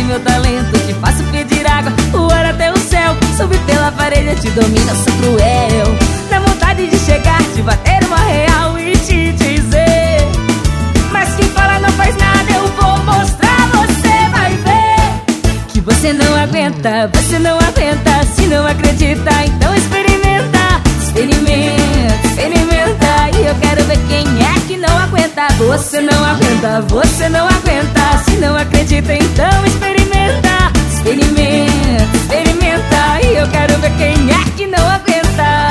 meu talento, te faço pedir água, voar até o céu, subir pela parede, eu te domino, eu sou cruel. Dá vontade de chegar, te bater uma real e te dizer, mas quem fala não faz nada, eu vou mostrar, você vai ver que você não aguenta, você não aguenta. Se não acredita, então experimenta. Experimenta, experimenta, e eu quero ver quem é que não aguenta. Você não aguenta, você não aguenta. Se não acredita, então experimenta. Experimenta, experimenta, e eu quero ver quem é que não aguenta.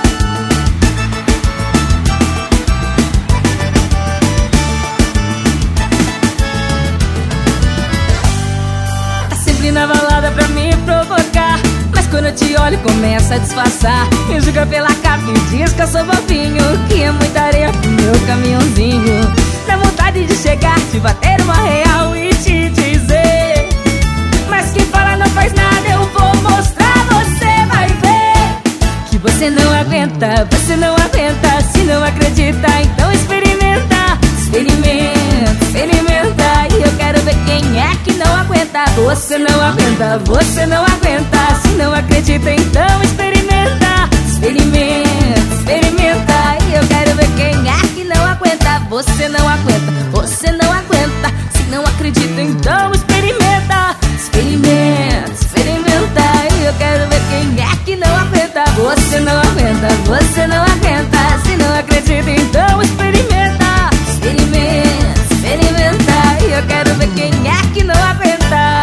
Tá sempre na balada pra me provocar, mas quando eu te olho começa a disfarçar. Me julga pela capa e diz que eu sou bobinho, que é muita areia pro meu caminhãozinho. Dá vontade de chegar, te bater uma real e te dizer, mas quem fala não faz nada, eu vou mostrar, você vai ver que você não aguenta, você não aguenta. Se não acredita, então experimenta. Experimenta, experimenta, e eu quero ver quem é que não aguenta. Você não aguenta, você não aguenta. Se não acredita, então experimenta. Experimenta, experimenta, e eu quero ver quem é que não aguenta. Você não aguenta, você não aguenta. Se não acredita, então experimenta. Experimenta, experimenta, e eu quero ver quem é que não aguenta. Você não aguenta, você não aguenta. Se não acredita, então experimenta. Experimenta, experimenta, e eu quero ver quem é que não aguenta.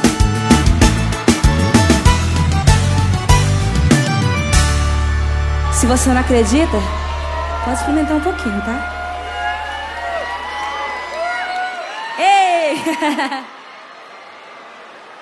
Se você não acredita, pode experimentar um pouquinho, tá? Ei!